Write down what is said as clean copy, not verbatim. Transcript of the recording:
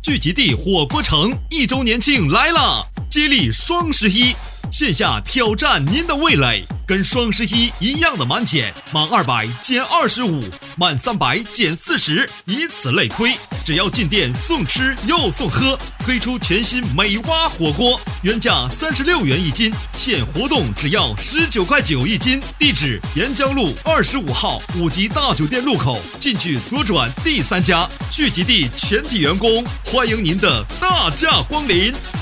聚集地火锅城1周年庆来了，接力双11，线下挑战您的味蕾，跟双11一样的满减，满200减25，满300减40，以此类推。只要进店送吃又送喝，推出全新美蛙火锅，原价36元一斤，现活动只要19.9块一斤。地址：沿江路25号5级大酒店路口，进去左转第3家。聚集地全体员工欢迎您的大驾光临。